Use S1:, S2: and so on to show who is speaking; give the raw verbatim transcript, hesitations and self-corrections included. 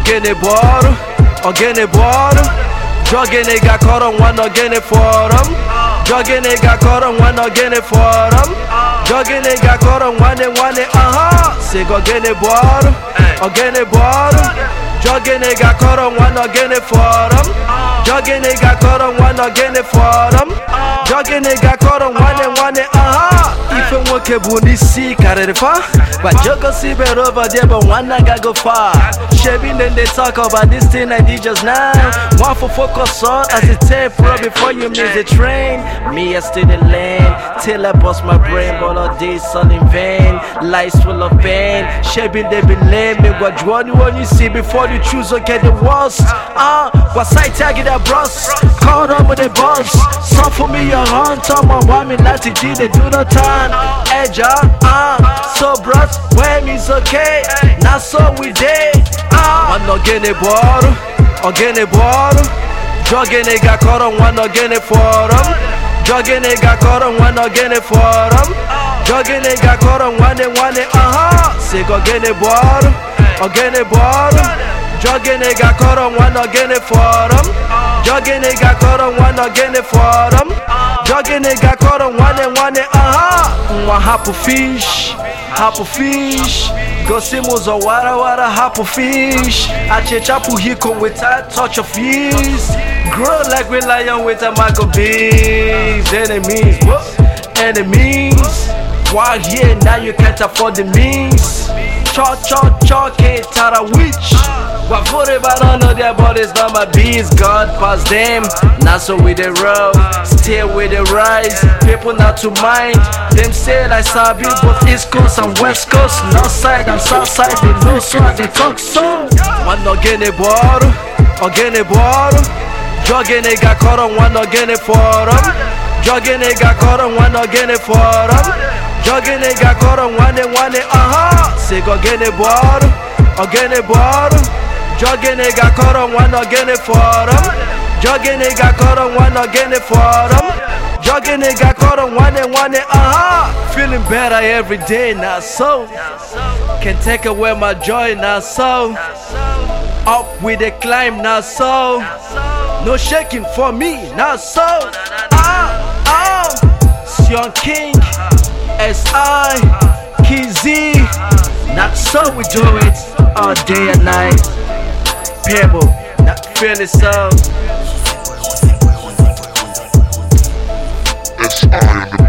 S1: Ogene boro, ogene boro. Jogene ga koro one ogene forum. Jogene ga koro one ogene forum. Jogene ga koro one one aha. Sig ogene boro, ogene boro. Jogene ga koro one ogene forum. Jogene ga koro one ogene forum. Jogene ga koro one one aha. Ife nwoke bu n'isi karịrị fa. But jogo si been over there, but one naga go far. Shaving then they talk about this thing I did just now. One for focus on as it take pro before you miss the train. Me I still the lane till I bust my brain, but all this all in vain. Life's full of pain. Shaving they be lame. Me what you want when you see before you choose or get the worst. Ah, uh, what side tag that bros? Caught up with the boss. Some for me your hunt. Some my woman like to G they do no time. Edge ah, so bros. When it's okay, not so we did. Ah, one ogene boro, ogene boro. Jogene ga koro one ogene forum. Jogene ga koro one ogene forum. Jogene ga koro one one aha. Sig ogene boro, ogene boro. Jogene ga koro one ogene forum. Jogene ga koro one ogene forum. Jogene ga koro one one aha. One hapu fish. Hapu fish, go simos or wara wara hapu fish. Ache chapu hiko with a touch of yeast. Grow like we lion with a mago bees. Enemies, what? Enemies. While here now you can't afford the means. Cho cho cho can't tell a witch. What for about none of their bodies, not my bees. God pass them, not so with the road. Still with the rise, people not to mind. Them say I sabi both East Coast and West Coast. North side and South side, they know so they talk so. One ogene boro, ogene boro. Jogene ga koro one ogene forum. Jogene ga koro one ogene forum. Jogene ga koro one one aha. Sig ogene boro, ogene boro. Jogene ga koro one ogene forum. Jogene ga koro one ogene forum. Jogene ga koro one one aha. Feeling better every day now so. Can take away my joy now so. Up with the climb now so. No shaking for me now so. Ah ah. Sion King, S I, Kizzy. Not so we do it all day and night. People, not feeling so.
S2: S I